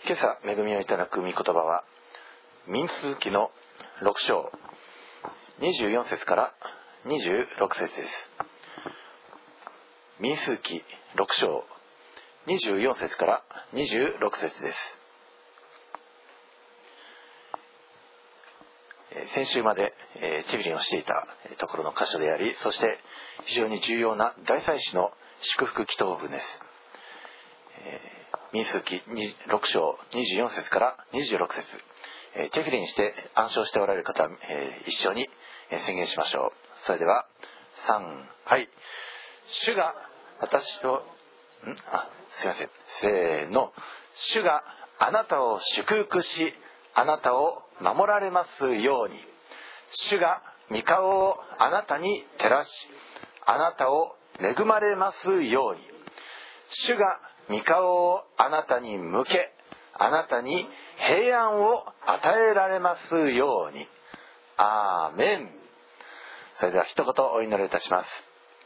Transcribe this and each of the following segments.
今朝恵みをいただく御言葉は民数記の6章24節から26節です。民数記6章24節から26節です。先週まで手振りをしていたところの箇所であり、そして非常に重要な大祭司の祝福祈祷文です。民数記6章24節から26節、手振りにして暗唱しておられる方は、一緒に宣言しましょう。それでは3、はい。主が私をすいません、せーの。主があなたを祝福し、あなたを守られますように。主が御顔をあなたに照らし、あなたを恵まれますように。主が御顔をあなたに向け、あなたに平安を与えられますように。アーメン。それでは一言お祈りいたします。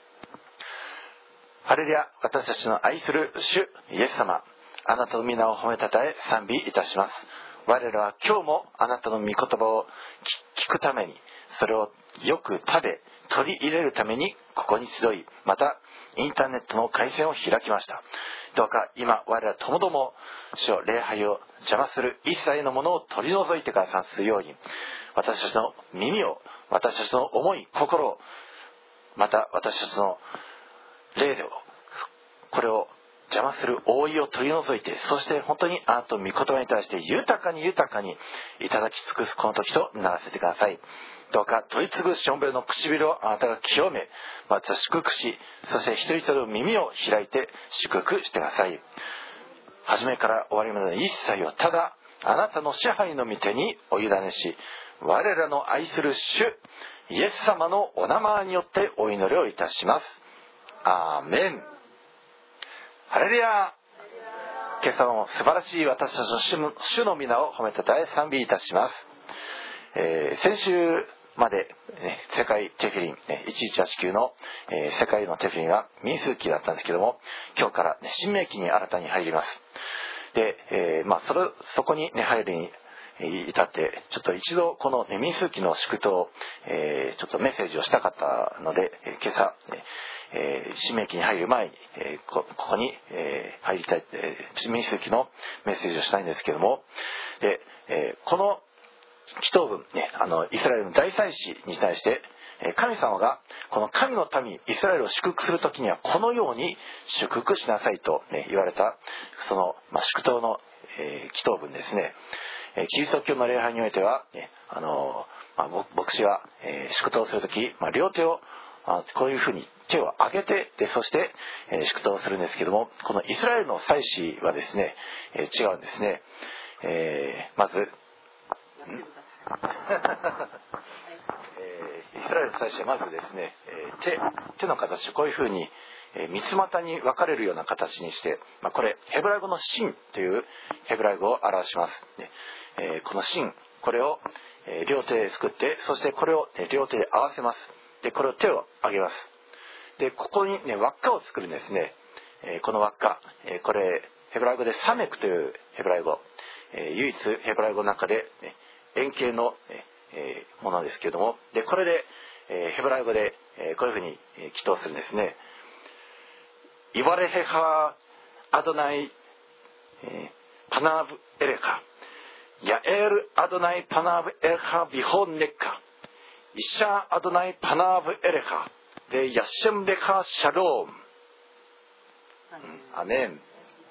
ハレルヤ。私たちの愛する主イエス様、あなたの皆を褒めたたえ賛美いたします。我らは今日もあなたの御言葉を聞くために、それをよく食べ取り入れるためにここに集い、またインターネットの回線を開きました。どうか今我らともども主を礼拝を邪魔する一切のものを取り除いてくださるように、私たちの耳を、私たちの思い、心を、また私たちの霊を、これを邪魔する覆いを取り除いて、そして本当にあなたの御言葉に対して豊かにいただき尽くすこの時とならせてください。どうか問い継ぐしょんべりの唇をあなたが清め、また祝福し、そして一人一人の耳を開いて祝福してください。初めから終わりまでの一切をただあなたの支配の御手にお委ねし、我らの愛する主イエス様のお名前によってお祈りをいたします。アーメン。ハレルヤ。今朝の素晴らしい私たちの主の皆を褒めたたえ賛美いたします。先週まで、世界テフィリン、1189の、世界のテフィリンは民数記だったんですけども、今日から、新明記に新たに入ります。で、そこに、入るに至ってちょっと一度この民数記の祝祷を、ちょっとメッセージをしたかったので、今朝、新明記に入る前に、ここに、入りたい、民数記のメッセージをしたいんですけども、で、この祈祷文、イスラエルの大祭司に対して神様がこの神の民イスラエルを祝福するときにはこのように祝福しなさいと、言われたその、祝祷の、祈祷文ですね。キリスト教の礼拝においては、牧師は、祝祷するとき、両手をこういうふうに手を上げて、でそして、祝祷するんですけども、このイスラエルの祭司はですね、違うんですね。まずイスラエルの祭司はまずですね、手の形をこういうふうに三つ股に分かれるような形にして、これヘブライ語のシンというヘブライ語を表します。このシン、これを両手で作って、そしてこれを両手で合わせます。でこれを手を上げます。でここに輪っかを作るんですね。この輪っか、これヘブライ語でサメクというヘブライ語、唯一ヘブライ語の中で円形のものですけれども、でこれでヘブライ語でこういうふうに祈祷するんですね。イバレヘハアドナイパナブエレカヤエルアドナイパナブエレカビホンネッカイシャアドナイパナブエレカでヤシェムレカシャローム。アメン。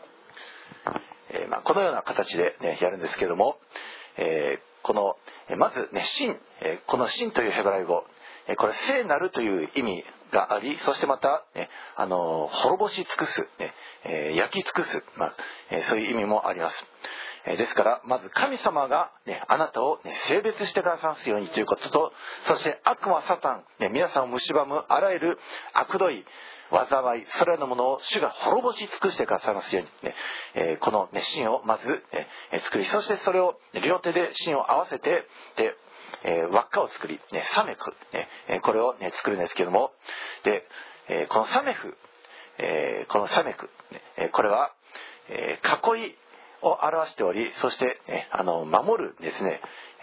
このような形で、やるんですけれども、このまずシン、このシンというヘブライ語、これ聖なるという意味があり、そしてまた、滅ぼし尽くす、焼き尽くす、そういう意味もあります。ですからまず神様が、あなたを、性別してくださすようにということと、そして悪魔サタン、皆さんを蝕むあらゆる悪どい災い、それらのものを主が滅ぼし尽くしてくださいますように、この、芯をまず、作り、そしてそれを両手で芯を合わせて、で輪っかを作り、サメフ、これを、作るんですけども、でこのサメフ、これは、囲いを表しており、そして、守るですね、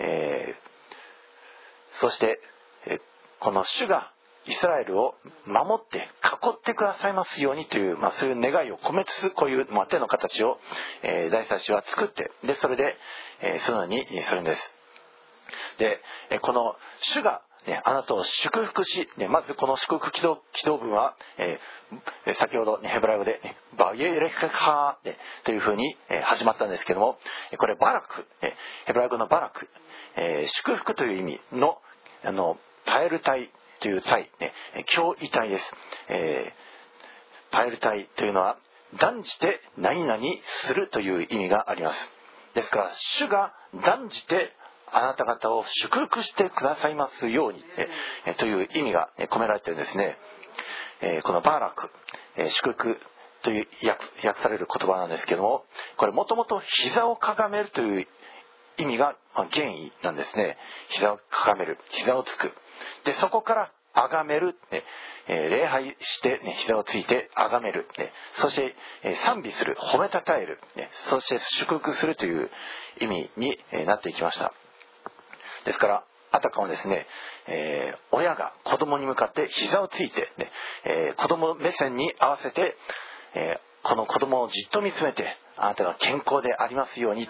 そして、この主がイスラエルを守って囲ってくださいますようにという、そういう願いを込めつつ、こういう、手の形を、大祭司は作って、でそれで、そのようにするんです。でこの主が、あなたを祝福し、まずこの祝福祈祷文は、先ほど、ヘブライ語で、バイエレカハというふうに、始まったんですけども、これバラク、ヘブライ語のバラク、祝福という意味のパエル体という体、教義体です。パエル体というのは断じて何々するという意味があります。ですから主が断じてあなた方を祝福してくださいますように、という意味が込められているんですね。このバーラク、祝福という訳される言葉なんですけども、これもともと膝をかがめるという意味が原意なんですね。膝をかがめる、膝をつく。でそこから崇める、礼拝して、膝をついて崇める、そして、賛美する、褒めたたえる、そして祝福するという意味になっていきました。ですからあたかもですね、親が子供に向かって膝をついて、子供目線に合わせて、この子供をじっと見つめて、あなたが健康でありますようにって、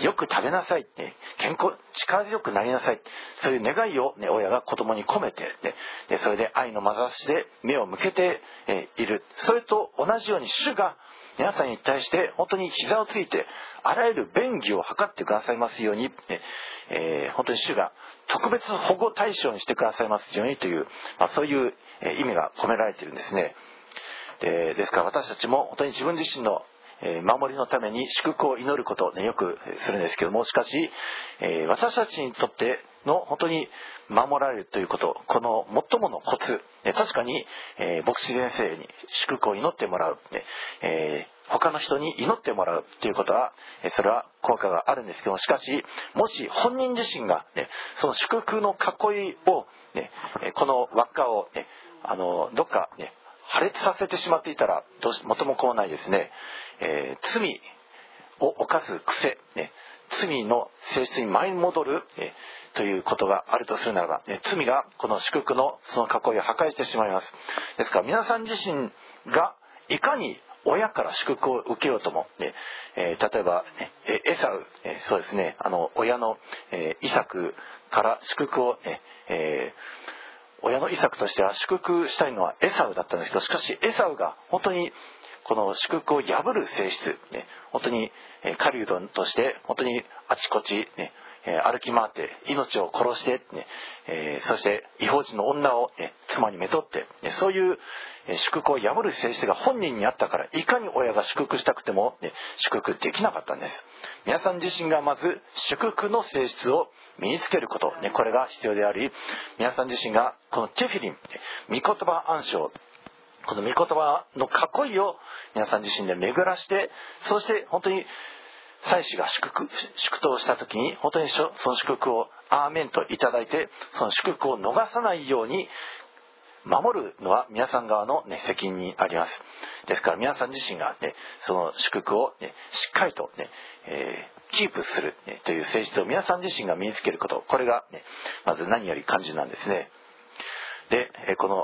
よく食べなさいって、力強くなりなさい、そういう願いを、親が子供に込めて、でそれで愛のまなざしで目を向けて、いる。それと同じように主が皆さんに対して本当に膝をついてあらゆる便宜を図ってくださいますように、本当に主が特別保護対象にしてくださいますようにという、そういう意味が込められているんですね。ですから私たちも本当に自分自身の守りのために祝福を祈ることを、よくするんですけども、しかし、私たちにとっての本当に守られるということ、この最ものコツ、確かに、牧師先生に祝福を祈ってもらう、他の人に祈ってもらうということは、それは効果があるんですけども、しかしもし本人自身が、その祝福の囲いを、この輪っかを、どっか、破裂させてしまっていたら元も子もないですね。罪を犯す癖、罪の性質に舞い戻る、ということがあるとするならば、罪がこの祝福のその囲いを破壊してしまいます。ですから皆さん自身がいかに親から祝福を受けようとも、例えば、エサウ、そうですね、親の、イサクから祝福を、親のイサクとしては祝福したいのはエサウだったんですけど、しかしエサウが本当にこの祝福を破る性質、本当に狩人として本当にあちこち、歩き回って命を殺して、そして異邦人の女を、妻にめとって、そういう祝福を破る性質が本人にあったから、いかに親が祝福したくても、祝福できなかったんです。皆さん自身がまず祝福の性質を身につけること、これが必要であり、皆さん自身がこのテフィリン、御言葉暗唱、この御言葉の囲いを皆さん自身で巡らして、そして本当に祭司が祝祷した時に本当にその祝福をアーメンといただいて、その祝福を逃さないように守るのは皆さん側の、責任にあります。ですから皆さん自身が、その祝福を、しっかりと、キープする、という性質を皆さん自身が身につけること、これが、まず何より肝心なんですね。でこの、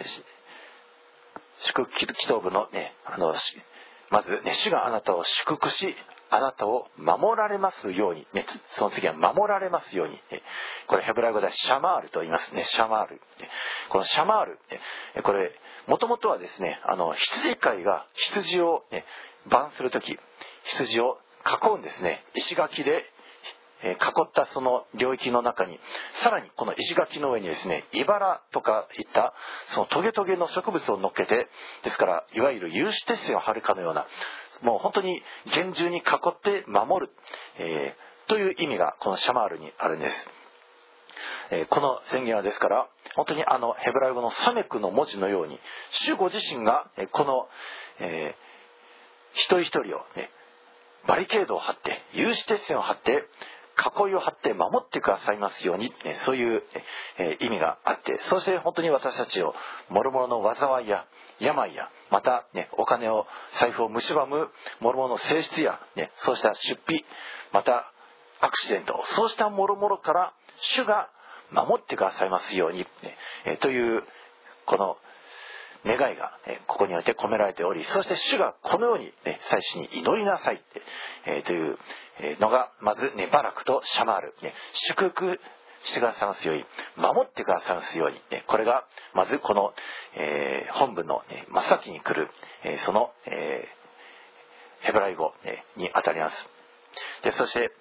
祝福祈祷文の、まず、主があなたを祝福しあなたを守られますように、その次は守られますように、これヘブライ語ではシャマールと言いますね。シャマール、このシャマール、これもともとはですね、羊飼いが羊を、番するとき羊を囲うんですね。石垣で囲ったその領域の中に、さらにこの石垣の上にですね、茨とかいったそのトゲトゲの植物を乗っけて、ですからいわゆる有刺鉄線を張るかのような、もう本当に厳重に囲って守る、という意味がこのシャマールにあるんです。この宣言はですから本当にヘブライ語のサメクの文字のように、主ご自身がこの、一人一人を、バリケードを張って有刺鉄線を張って囲いを張って守ってくださいますように、そういう意味があって、そして本当に私たちを諸々の災いや病や、また、お金を財布を蝕む諸々の性質や、そうした出費、またアクシデント、そうした諸々から主が守ってくださいますように、というこの願いがここにおいて込められており、そして主がこのように祭司に祈りなさいというのがまずバラクとシャマール、祝福してくださいますように、守ってくださいますように、これがまずこの本文の真っ先に来るそのヘブライ語にあたります。でそして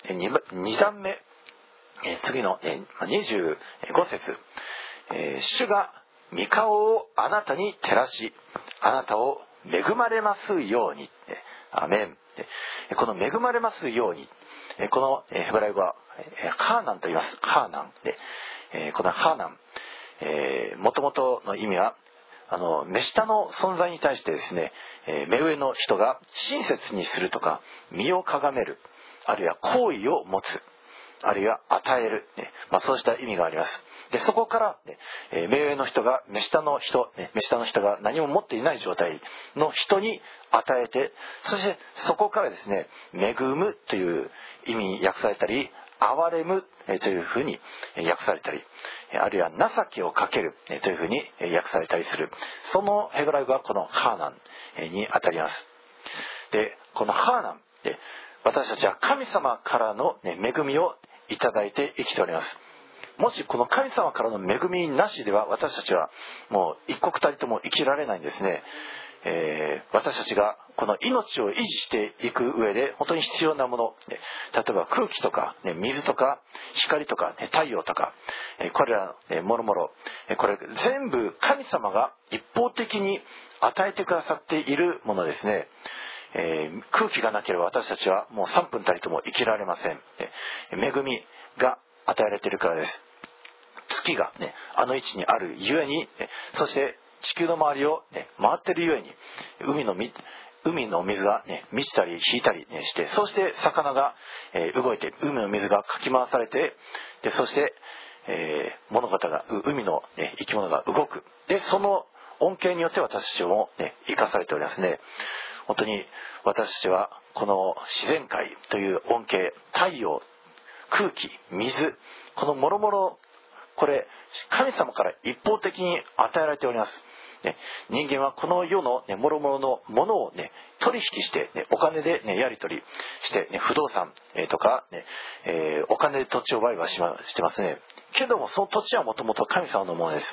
2段目、次の25節、主が御顔をあなたに照らし、あなたを恵まれますように。アメン。この恵まれますように、このヘブライ語はハーナンと言います。ハーナンで、このハーナン、もともとの意味は目下の存在に対してですね、目上の人が親切にするとか、身をかがめる、あるいは好意を持つ、あるいは与える、そうした意味があります。でそこから、目上の人が目下の人が何も持っていない状態の人に与えて、そしてそこからですね、恵むという意味に訳されたり、憐れむというふうに訳されたり、あるいは情けをかけるというふうに訳されたりする、そのヘブライ語はこのハーナンにあたります。でこのハーナンで、私たちは神様からの恵みをいただいて生きております。もしこの神様からの恵みなしでは、私たちはもう一刻たりとも生きられないんですね。私たちがこの命を維持していく上で本当に必要なもの、例えば空気とか水とか光とか太陽とか、これらもろもろ、これ全部神様が一方的に与えてくださっているものですね。空気がなければ私たちはもう3分たりとも生きられません。恵みが与えられているからです。月があの位置にあるゆえに、そして地球の周りを回っているゆえに、海の水が満ちたり引いたりして、そして魚が動いて、海の水がかき回されて、でそして物語が、海の生き物が動く。でその恩恵によって私たちも生かされておりますね。本当に私たちはこの自然界という恩恵、太陽、空気、水、このもろもろ、これ神様から一方的に与えられております。人間はこの世のもろもろのものを取引して、お金でやり取りして、不動産とかお金で土地を売買してますね。けれどもその土地はもともと神様のものです。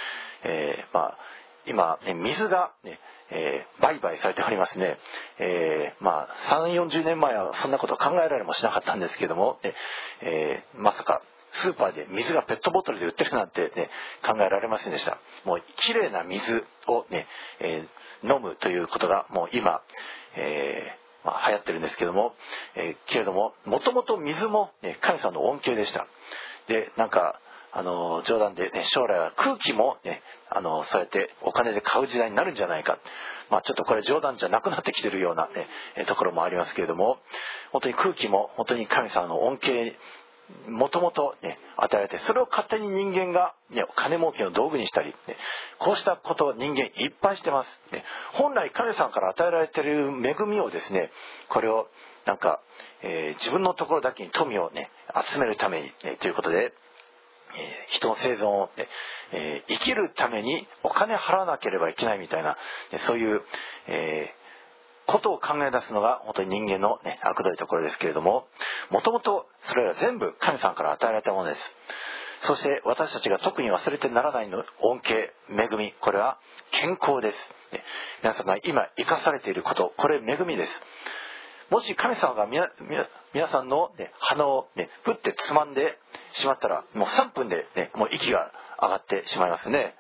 今水が売買されておりますね。3、40年前はそんなこと考えられもしなかったんですけども、まさかスーパーで水がペットボトルで売ってるなんて考えられませんでした。もうきれいな水を飲むということがもう今、流行ってるんですけども、けれどももともと水も神様の恩恵でした。でなんか冗談で将来は空気もそうやってお金で買う時代になるんじゃないか、ちょっとこれ冗談じゃなくなってきてるようなところもありますけれども、本当に空気も本当に神様の恩恵もともと与えられて、それを勝手に人間が金儲けの道具にしたり、こうしたことを人間いっぱいしてます。本来神様から与えられている恵みをですね、これを自分のところだけに富を集めるためにということで、人の生存を、生きるためにお金払わなければいけないみたいな、そういう、ことを考え出すのが本当に人間の悪どいところですけれども、もともとそれら全部神様から与えられたものです。そして私たちが特に忘れてならないの恩恵、恵み、これは健康です。皆さんが今生かされていること、これ恵みです。もし神様が皆さんの鼻をふってつまんでしまったら、もう3分でもう息が上がってしまいますね。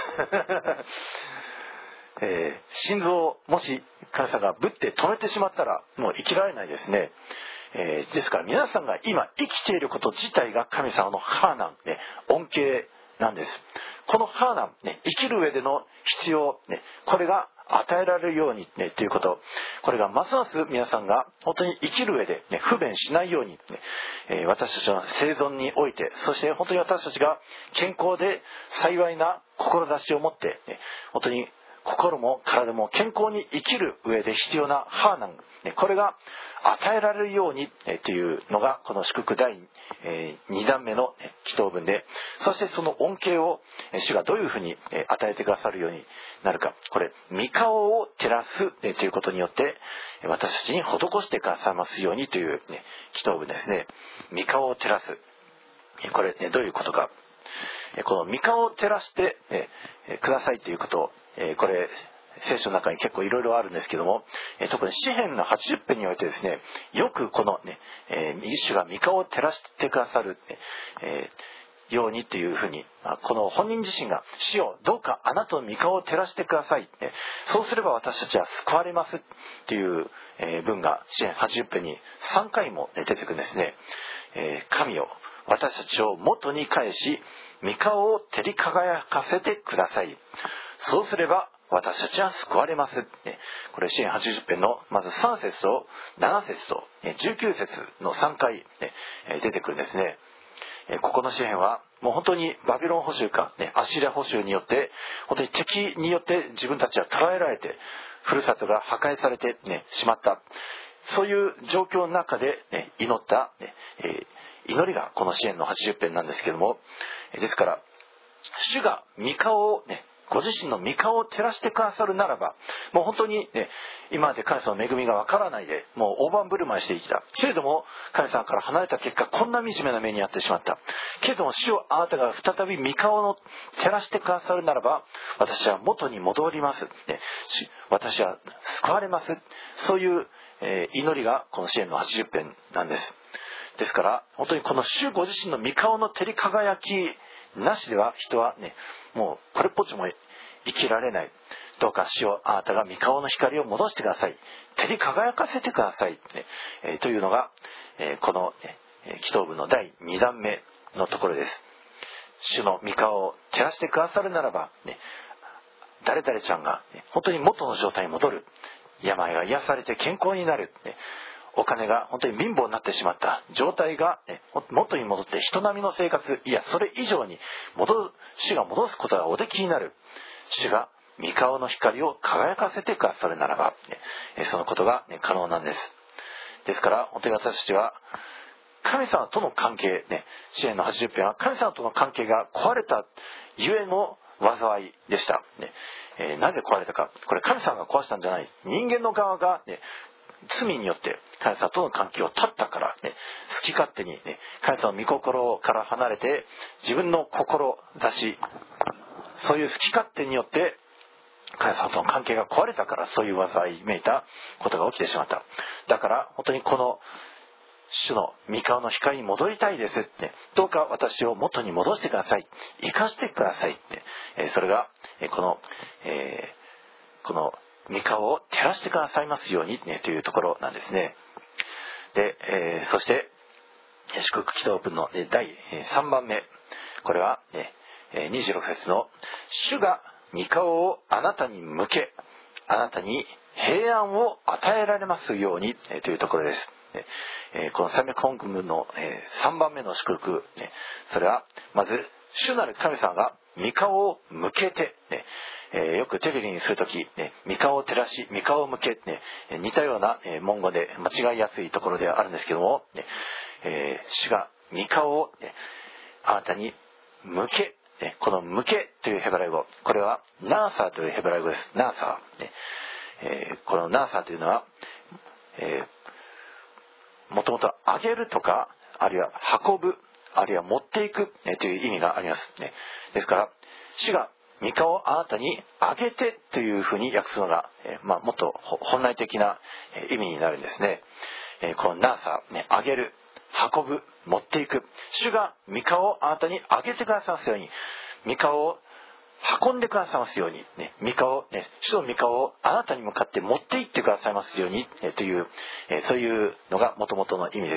心臓をもし神様がぶって止めてしまったらもう生きられないですね。ですから皆さんが今生きていること自体が神様のハーナン、恩恵なんです。このハーナン、生きる上での必要、これが与えられるようにねということ、これがますます皆さんが本当に生きる上で、ね、不便しないように、ね、私たちの生存において、そして本当に私たちが健康で幸いな志を持って、ね、本当に心も体も健康に生きる上で必要なハーナン、これが与えられるようにというのがこの祝福第2弾目の祈祷文で、そしてその恩恵を主がどういうふうに与えてくださるようになるか、これ御顔を照らすということによって私たちに施してくださいますようにという祈祷文ですね。御顔を照らす、これどういうことか、この御顔を照らしてくださいということ、これ聖書の中に結構いろいろあるんですけども、特に詩編の80編においてですね、よくこのね、主が御顔を照らしてくださる、ようにというふうに、この本人自身が主よどうかあなたの御顔を照らしてください、そうすれば私たちは救われますという文が詩編80編に3回も出てくるんですね。神よ私たちを元に返し御顔を照り輝かせてください、そうすれば私たちは救われます。これ詩編80編のまず3節と7節と19節の3回出てくるんですね。ここの詩編はもう本当にバビロン捕囚かアッシリア捕囚によって本当に敵によって自分たちは捕らえられてふるさとが破壊されてしまった、そういう状況の中で祈った祈りがこの詩編の80編なんですけども、ですから主が御顔をご自身の御顔を照らしてくださるならば、もう本当に、今まで神様の恵みがわからないでもう大盤振る舞いして生きたけれども、神様から離れた結果こんな惨めな目に遭ってしまったけれども、主をあなたが再び御顔を照らしてくださるならば私は元に戻ります、私は救われます、そういう祈りがこの詩編の80編なんです。ですから本当にこの主ご自身の御顔の照り輝きなしでは人はもうこれっぽっちも生きられない。どうか主よあなたが御顔の光を戻してください、照り輝かせてください、というのが、この、祈祷文の第2弾目のところです。主の御顔を照らしてくださるならば、誰々ちゃんが、本当に元の状態に戻る、病が癒されて健康になる、お金が本当に貧乏になってしまった状態が元に戻って人並みの生活、いやそれ以上に主が戻すことがおできになる、主が御顔の光を輝かせてくださるならば、そのことが可能なんです。ですから本当に私たちは神様との関係、詩編の80編は神様との関係が壊れたゆえの災いでした。なぜ壊れたか、これ神様が壊したんじゃない、人間の側が罪によって神様との関係を断ったから、好き勝手に、神様の御心から離れて自分の志、そういう好き勝手によって神様との関係が壊れたから、そういう災いめいたことが起きてしまった。だから本当にこの主の御顔の光に戻りたいです、どうか私を元に戻してください、生かしてください、それがこの御顔を照らしてくださいますように、というところなんですね。で、そして祝福祈祷文の第3番目、これは26節の主が御顔をあなたに向けあなたに平安を与えられますように、というところです。この三脈本文の3番目の祝福、それはまず主なる神様が御顔を向けて、よくテレビにするとき、御顔を照らし御顔を向け、似たような文語で間違いやすいところではあるんですけども、主が御顔をあなたに向け、この向けというヘブライ語、これはナーサーというヘブライ語です。ナーサー、このナーサーというのは、もともと上げるとか、あるいは運ぶ、あるいは持っていくという意味があります。ですから主が御顔をあなたに上げてというふうに訳すのが、もっと本来的な意味になるんですね。このナーサー、上げる、運ぶ、持っていく、主が御顔をあなたに上げてくださいますように、御顔を運んでくださいますように、主の御顔をあなたに向かって持っていってくださいますように、という、そういうのが元々の意味です。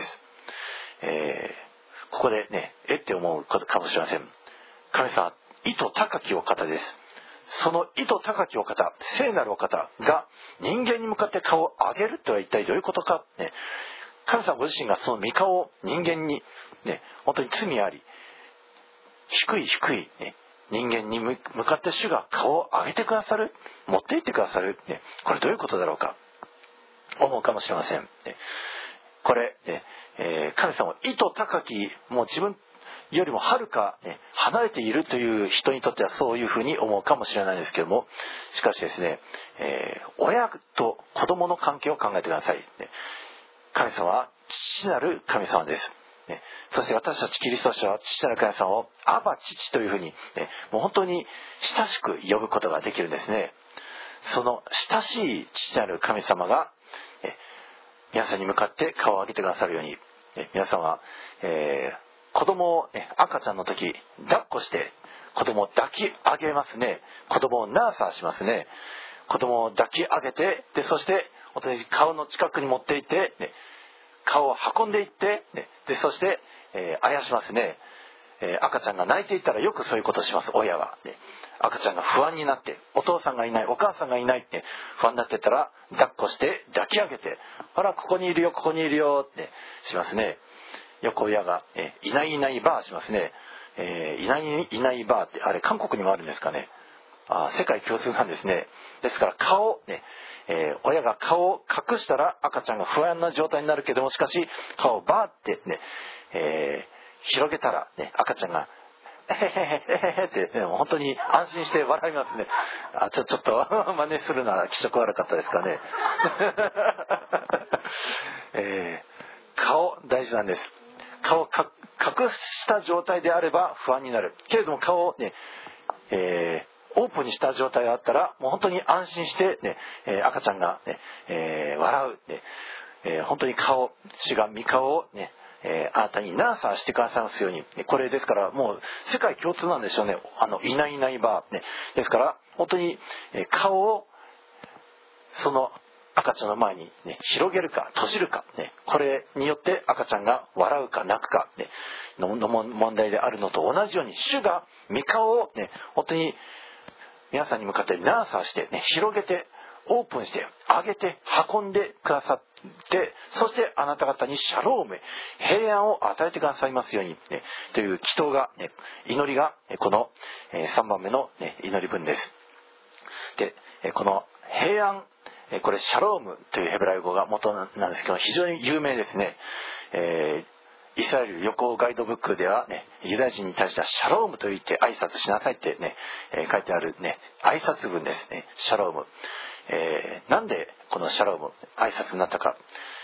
ここでって思うことかもしれません。神様、意図高きお方です。 その意図高きお方、聖なるお方が人間に向かって顔を上げるとは一体どういうことか、ね、神様ご自身がその御顔を人間に、ね、本当に罪あり低い、ね、人間に向かって主が顔を上げてくださる、持っていってくださる、ね、これどういうことだろうか思うかもしれません、ね、これ、ね、神様意図高き、もう自分よりもはるか、ね、離れているという人にとってはそういうふうに思うかもしれないですけども、しかしですね、親と子供の関係を考えてください、ね、神様は父なる神様です、ね、そして私たちキリスト者は父なる神様をアバ父というふうに、ね、もう本当に親しく呼ぶことができるんですね。その親しい父なる神様が、皆さんに向かって顔を上げてくださるように、皆さんは、子供を、赤ちゃんの時抱っこして子供を抱き上げますね。子供をナーサーしますね。子供を抱き上げて、でそして本当に顔の近くに持っていって、ね、顔を運んでいって、ね、でそして、あやしますね。赤ちゃんが泣いていたらよくそういうことをします、親は、ね、赤ちゃんが不安になってお父さんがいないお母さんがいないって不安になってたら抱っこして抱き上げて、ほらここにいるよここにいるよってしますね。よく親がいないいないばあしますね。いないいないばあってあれ韓国にもあるんですかね。世界共通なんですね。ですから顔ね、親が顔を隠したら赤ちゃんが不安な状態になるけども、しかし顔をバーってね、広げたら、ね、赤ちゃんがへへへへって、本当に安心して笑いますね。ちょっと真似するなら気色悪かったですかね。顔大事なんです。顔を隠した状態であれば不安になるけれども、顔をね、オープンにした状態があったらもう本当に安心してね、赤ちゃんがね、笑う、ね、本当に主が御顔をね、あなたにナーサーしてくださいますように。これですからもう世界共通なんでしょうね。いないいないばね。ですから本当に顔をその赤ちゃんの前に、ね、広げるか閉じるか、ね、これによって赤ちゃんが笑うか泣くか、ね、の問題であるのと同じように、主が御顔を、ね、本当に皆さんに向かってナーサーして、ね、広げてオープンして上げて運んでくださって、そしてあなた方にシャローム、平安を与えてくださいますように、ね、という祈祷が、ね、祈りがこの3番目の、ね、祈り文です。でこの平安、これシャロームというヘブライ語が元なんですけど、非常に有名ですね。イスラエル旅行ガイドブックでは、ね、ユダヤ人に対してはシャロームと言って挨拶しなさいって、ね、書いてある、ね、挨拶文ですね。シャローム、なんでこのシャローム挨拶になったか、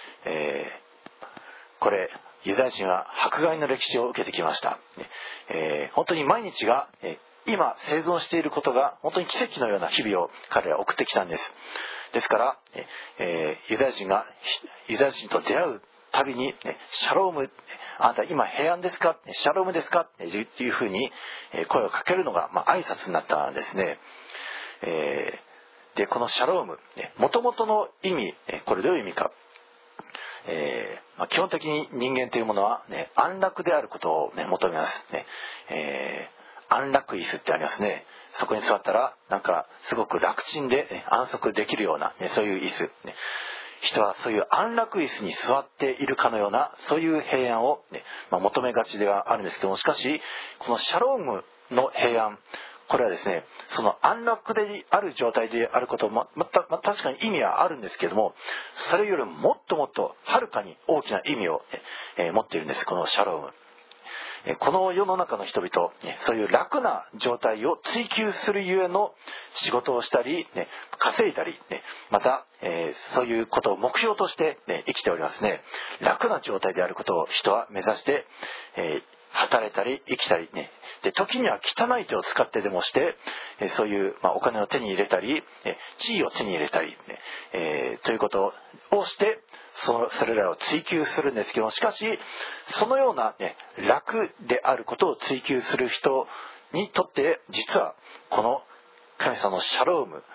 これユダヤ人は迫害の歴史を受けてきました、本当に毎日が、今生存していることが本当に奇跡のような日々を彼らは送ってきたんです。ですから、ユダヤ人と出会うたびに、シャローム、あなた今平安ですか、シャロームですかっていうふうに声をかけるのが、挨拶になったんですね。でこのシャローム、元々の意味、これどういう意味か、基本的に人間というものは、安楽であることを、求めます、安楽椅子ってありますね。そこに座ったらなんかすごく楽ちんで、安息できるような、そういう椅子、人はそういう安楽椅子に座っているかのようなそういう平安を、求めがちではあるんですけども、しかしこのシャロームの平安、これはですね、その安楽である状態であることも確かに意味はあるんですけども、それよりももっともっとはるかに大きな意味を、持っているんです、このシャローム。この世の中の人々、そういう楽な状態を追求するゆえの仕事をしたり、稼いだり、また、そういうことを目標として、生きておりますね。楽な状態であることを人は目指して、働いたり生きたり、で時には汚い手を使ってでもして、そういう、お金を手に入れたり、地位を手に入れたり、ということをしてそれらを追求するんですけど、しかしそのような、楽であることを追求する人にとって実はこの神様のシャローム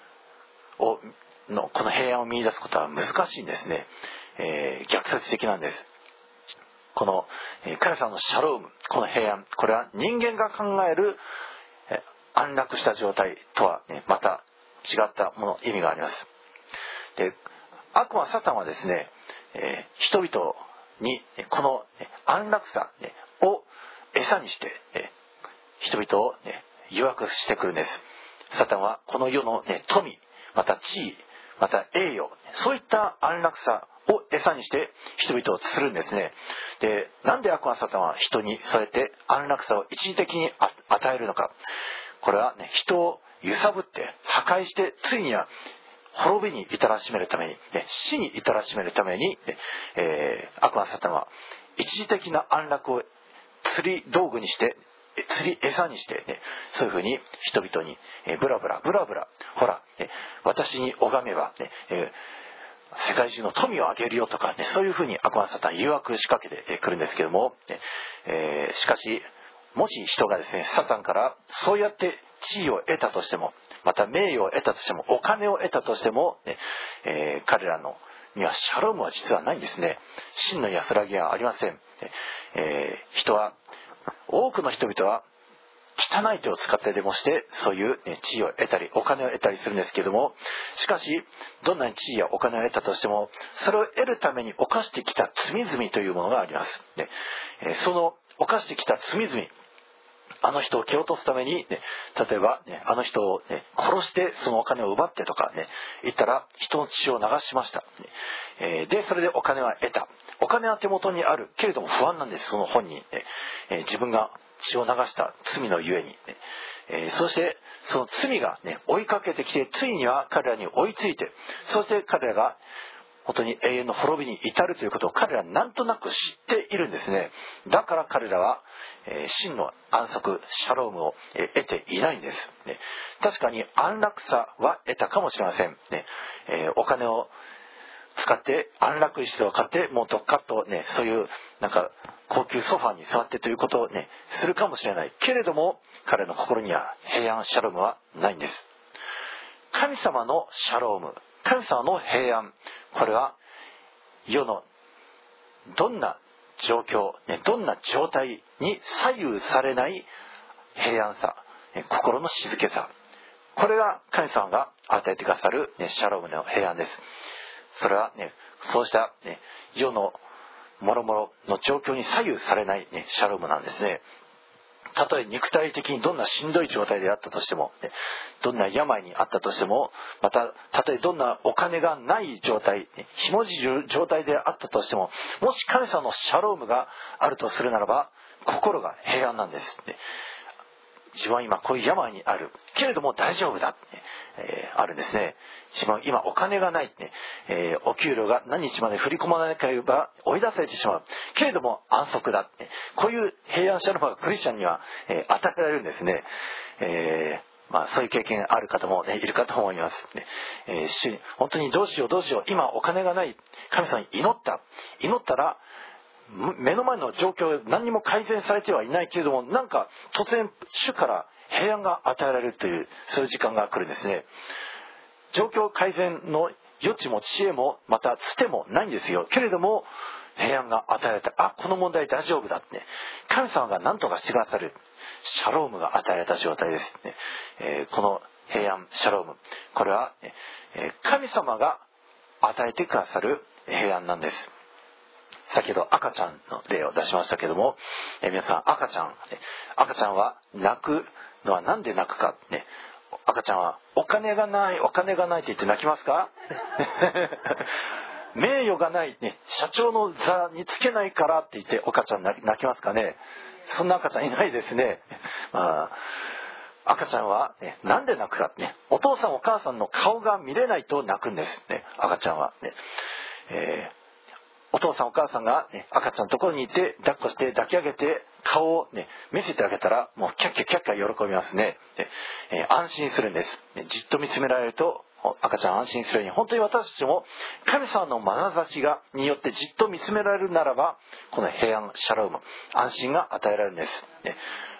のこの平安を見出すことは難しいんですね。逆説的なんです。この神様のシャローム、この平安、これは人間が考える安楽した状態とは、ね、また違ったもの意味があります。で、悪魔サタンはですね、人々にこの安楽さを餌にして人々を誘惑してくるんです。サタンはこの世の富、また地位、また栄誉、そういった安楽さを餌にして人々を釣るんですね。で、なんで悪魔サタンは人にそうやって安楽さを一時的に与えるのか。これは人を揺さぶって破壊して、ついには滅びに至らしめるために、死に至らしめるために、悪魔サタンは一時的な安楽を釣り道具にして、釣り餌にして、そういうふうに人々にブラブラ、ほら、私に拝めば、世界中の富をあげるよとか、そういうふうに悪魔サタン誘惑仕掛けてくるんですけども、しかしもし人がですね、サタンからそうやって地位を得たとしても、また名誉を得たとしても、お金を得たとしても、彼らのにはシャロームは実はないんですね。真の安らぎはありません。多くの人々は汚い手を使ってでもしてそういう地位を得たりお金を得たりするんですけども、しかしどんなに地位やお金を得たとしても、それを得るために犯してきた罪々というものがあります。その犯してきた罪々、あの人を蹴落とすために、例えば、あの人を、殺してそのお金を奪ってとか言ったら人の血を流しました。でそれでお金は得た。お金は手元にあるけれども不安なんです。その本人、自分が血を流した罪のゆえに、そしてその罪が、追いかけてきて、ついには彼らに追いついて、そして彼らが本当に永遠の滅びに至るということを彼らはなんとなく知っているんですね。だから彼らは、真の安息、シャロームを得ていないんです。確かに安楽さは得たかもしれません。お金を使って安楽椅子を買って、もうどっかとそういうなんか高級ソファーに座ってということをするかもしれないけれども、彼の心には平安シャロームはないんです。神様のシャローム、神様の平安、これは世のどんな状況、どんな状態に左右されない平安さ、心の静けさ、これが神様が与えてくださるシャロームの平安です。それはそうした世のもろもろの状況に左右されないシャロームなんですね。たとえ肉体的にどんなしんどい状態であったとしても、どんな病にあったとしても、またたとえどんなお金がない状態、ひもじい状態であったとしても、もし神様のシャロームがあるとするならば、心が平安なんです。自分は今こういう病にあるけれども大丈夫だ、あるんですね。自分は今お金がない、お給料が何日まで振り込まなければ追い出されてしまうけれども安息だ、こういう平安シャロームがクリスチャンには、与えられるんですね。そういう経験ある方も、いるかと思います。主に本当にどうしよう今お金がない、神様に祈ったら目の前の状況何にも改善されてはいないけれども、なんか突然主から平安が与えられるという、そういう時間が来るんですね。状況改善の余地も知恵もまたつてもないんですよ。けれども平安が与えられた、この問題大丈夫だって、神様が何とかしてくださるシャロームが与えられた状態ですね。この平安シャローム、これは、神様が与えてくださる平安なんです。先ほど赤ちゃんの例を出しましたけども、皆さん赤ちゃんは泣くのはなんで泣くか、赤ちゃんはお金がないって言って泣きますか？名誉がない、社長の座につけないからって言って赤ちゃん泣きますかね？そんな赤ちゃんいないですね。赤ちゃんは、なんで泣くか、お父さんお母さんの顔が見れないと泣くんです、赤ちゃんは、お父さんお母さんが、赤ちゃんのところにいて抱っこして抱き上げて顔を、見せてあげたらもうキャッキャ喜びますね。安心するんです。じっと見つめられると赤ちゃん安心するように、本当に私たちも神様の眼差しによってじっと見つめられるならば、この平安シャローム、安心が与えられるんです。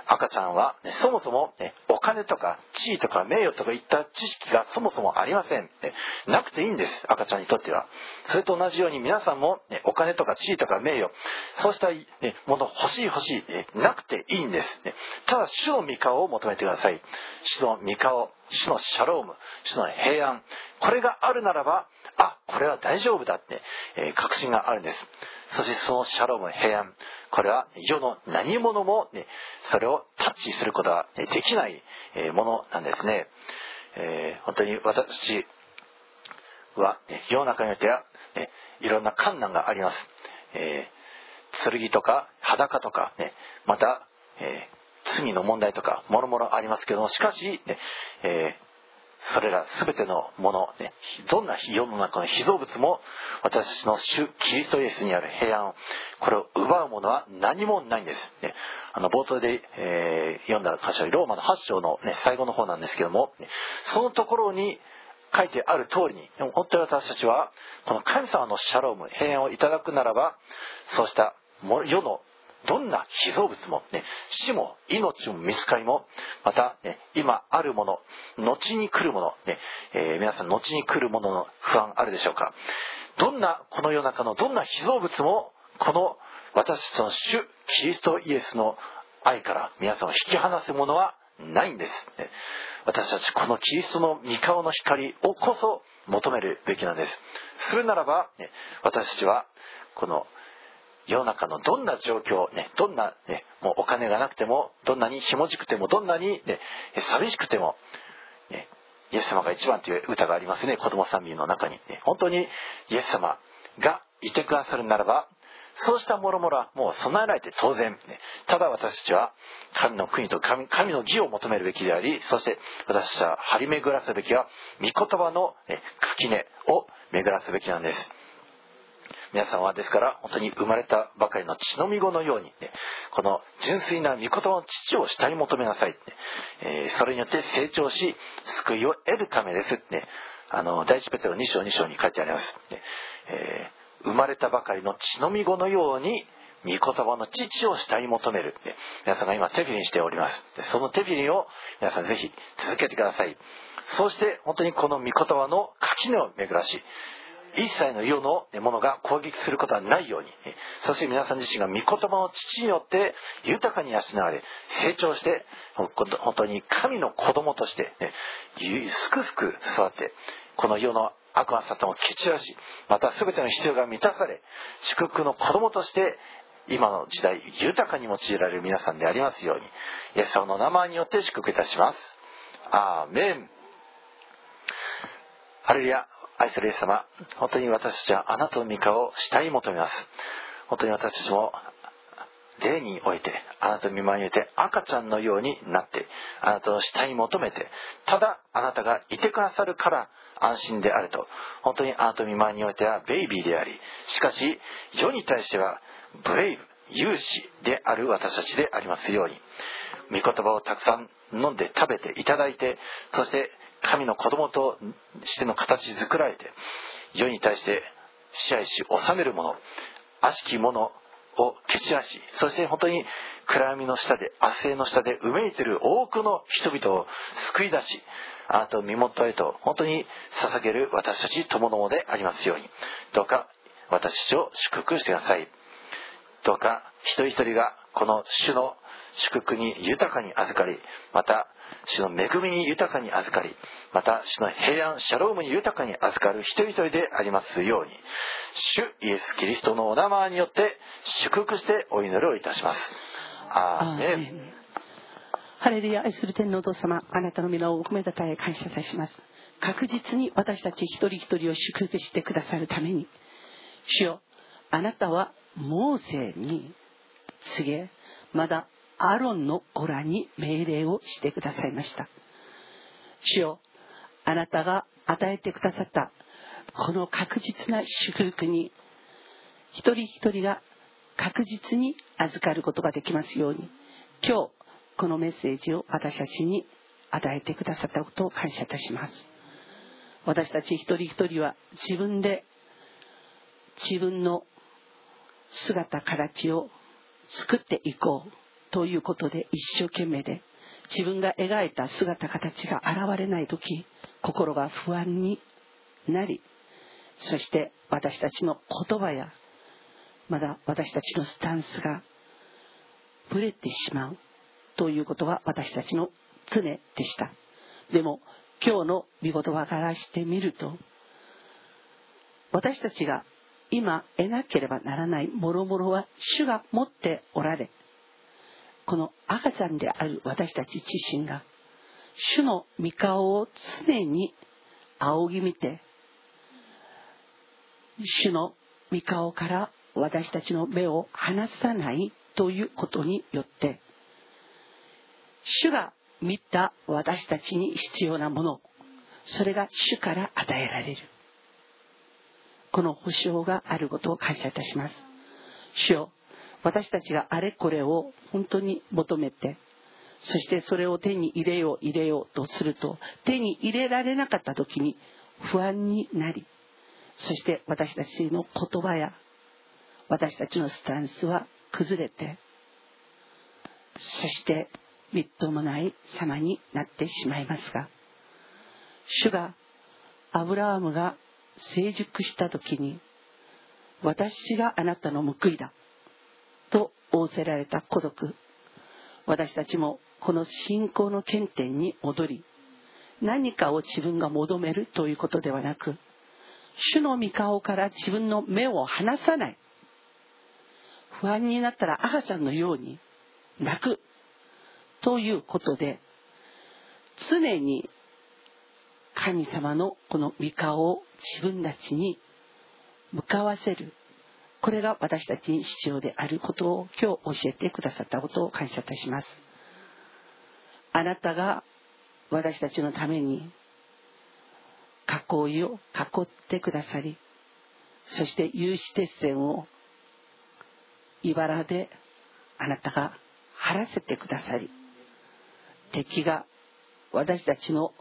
赤ちゃんは、そもそも、お金とか地位とか名誉とかいった知識がそもそもありません。なくていいんです、赤ちゃんにとっては。それと同じように皆さんも、お金とか地位とか名誉、そうしたもの欲しい、なくていいんです。ただ主の御顔を求めてください。主の御顔、主のシャローム、主の平安、これがあるならば、これは大丈夫だって、確信があるんです。そしてそのシャローム、平安、これは世の何者も、それをタッチすることはできないものなんですね。本当に私は世の中においてはいろんな困難があります。剣とか裸とか、また、罪の問題とかもろもろありますけども、しかし、それら全てのもの、どんな世の中の被造物も私たちの主キリストイエスにある平安、これを奪うものは何もないんです。冒頭で、読んだ箇所、ローマの8章の、最後の方なんですけども、そのところに書いてある通りに、本当に私たちはこの神様のシャローム、平安をいただくならば、そうした世のどんな被造物も、死も命も見つかりも、また、今あるもの、後に来るもの、皆さん後に来るものの不安あるでしょうか。この世の中のどんな被造物も、この私たちの主キリストイエスの愛から皆さんを引き離すものはないんです。私たちこのキリストの御顔の光をこそ求めるべきなんです。するならば、私たちはこの世の中のどんな状況、どんな、もうお金がなくても、どんなにひもじくても、どんなに、寂しくても、イエス様が一番という歌がありますね、子供賛美の中に。本当にイエス様がいてくださるならば、そうしたもろもろはもう備えられて当然。ただ私たちは神の国と神の義を求めるべきであり、そして私たちは張り巡らすべきは御言葉の垣根を巡らすべきなんです。皆さんはですから本当に生まれたばかりの血のみ子のように、この純粋な御言葉の父を下に求めなさい、それによって成長し救いを得るためですって、第一ペテロ2章2章に書いてあります。生まれたばかりの血のみ子のように御言葉の父を下に求める。皆さんが今テフィリンしております。そのテフィリンを皆さんぜひ続けてください。そして本当にこの御言葉の垣根を巡らし、一切の世のものが攻撃することはないように、そして皆さん自身が御言葉の父によって豊かに養われ成長して、本当に神の子供として、すくすく育って、この世の悪魔サタンを蹴散らし、また全ての必要が満たされ、祝福の子供として今の時代豊かに用いられる皆さんでありますように、イエス様の名前によって祝福いたします。アーメン。ハレルヤ。愛するイエス様、本当に私たちはあなたの御顔を慕い求めます。本当に私たちも霊において、あなたの御前において赤ちゃんのようになって、あなたの慕い求めて、ただあなたがいてくださるから安心であると、本当にあなたの御前においてはベイビーであり、しかし世に対してはブレイブ、勇士である私たちでありますように、御言葉をたくさん飲んで食べていただいて、そして神の子供としての形作られて、世に対して支配し治めるもの、悪しきものを蹴散らし、そして本当に暗闇の下で、悪政の下でうめいている多くの人々を救い出し、あなたの身元へと本当に捧げる私たち友のもでありますように、どうか私たちを祝福してください。どうか一人一人がこの主の祝福に豊かに預かり、また主の恵みに豊かに預かり、また主の平安シャロームに豊かに預かる一人一人でありますように、主イエスキリストのお名前によって祝福してお祈りをいたします。アーメン。 ハレルヤ。愛する天皇お父様、あなたの皆をお褒めたたえ感謝いたします。確実に私たち一人一人を祝福してくださるために、主よ、あなたはモーセに告げ、まだアロンの子らに命令をしてくださいました。主よ、あなたが与えてくださったこの確実な祝福に、一人一人が確実に預かることができますように、今日このメッセージを私たちに与えてくださったことを感謝いたします。私たち一人一人は自分で自分の姿形を作っていこうということで一生懸命で、自分が描いた姿形が現れないとき、心が不安になり、そして私たちの言葉やまだ私たちのスタンスがぶれてしまうということは私たちの常でした。でも今日の御言葉からしてみると、私たちが今得なければならないもろもろは主が持っておられ、この赤ちゃんである私たち自身が主の御顔を常に仰ぎ見て、主の御顔から私たちの目を離さないということによって、主が見た私たちに必要なもの、それが主から与えられる、この保証があることを感謝いたします。主よ、私たちがあれこれを本当に求めて、そしてそれを手に入れようとすると、手に入れられなかった時に不安になり、そして私たちの言葉や私たちのスタンスは崩れて、そしてみっともない様になってしまいますが、主がアブラハムが成熟した時に、私があなたの報いだと仰せられた孤独、私たちもこの信仰の原点に戻り、何かを自分が求めるということではなく、主の御顔から自分の目を離さない。不安になったら赤ちゃんのように泣くということで、常に神様のこの御顔を自分たちに向かわせる、これが私たちに必要であることを今日教えてくださったことを感謝いたします。あなたが私たちのために囲いを囲ってくださり、そして有刺鉄線を茨であなたが張らせてくださり、敵が私たちの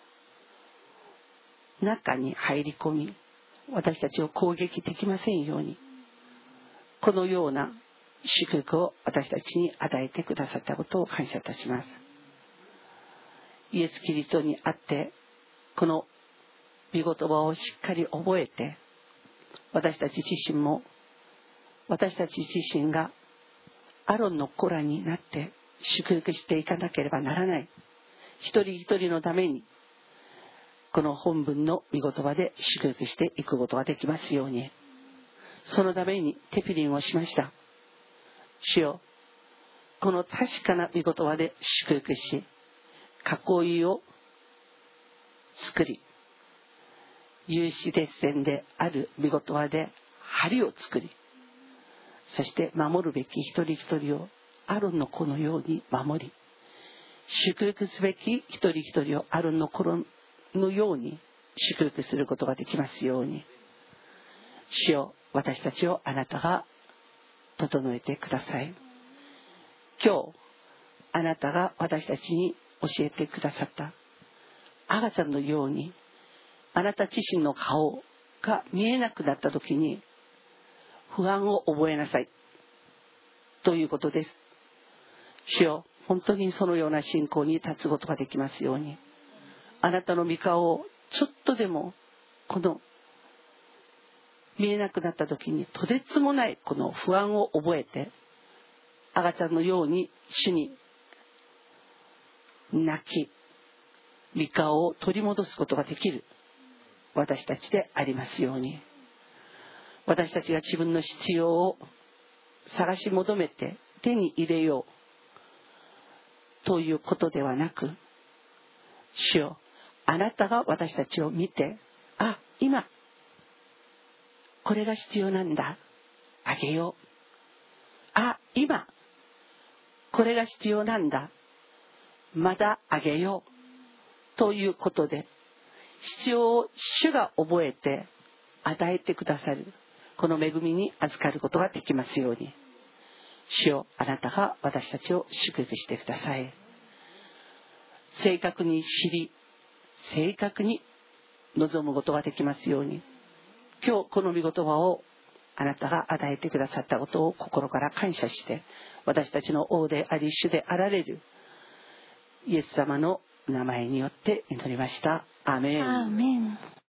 中に入り込み、私たちを攻撃できませんように、このような祝福を私たちに与えてくださったことを感謝いたします。イエス・キリストにあってこの御言葉をしっかり覚えて、私たち自身も私たち自身がアロンの子らになって祝福していかなければならない。一人一人のためにこの本文の御言葉で祝福していくことができますように、そのためにテピリンをしました。主よ、この確かな御言葉で祝福し、囲いを作り、有刺鉄線である御言葉で梁を作り、そして守るべき一人一人をアロンの子のように守り、祝福すべき一人一人をアロンの子のように祝福することができますように、主よ、私たちをあなたが整えてください。今日あなたが私たちに教えてくださった赤ちゃんのように、あなた自身の顔が見えなくなった時に不安を覚えなさいということです。主よ、本当にそのような信仰に立つことができますように、あなたの御顔をちょっとでもこの見えなくなった時にとてつもないこの不安を覚えて、赤ちゃんのように主に泣き、御顔を取り戻すことができる私たちでありますように、私たちが自分の必要を探し求めて手に入れようということではなく、主よ、あなたが私たちを見て、あ、今これが必要なんだ、あげよう。あ、今これが必要なんだ、まだあげようということで、必要を主が覚えて与えてくださるこの恵みに預かることができますように、主よ、あなたが私たちを祝福してください。正確に知り、正確に望むことができますように、今日この御言葉をあなたが与えてくださったことを心から感謝して、私たちの王であり主であられるイエス様の名前によって祈りました。アーメン。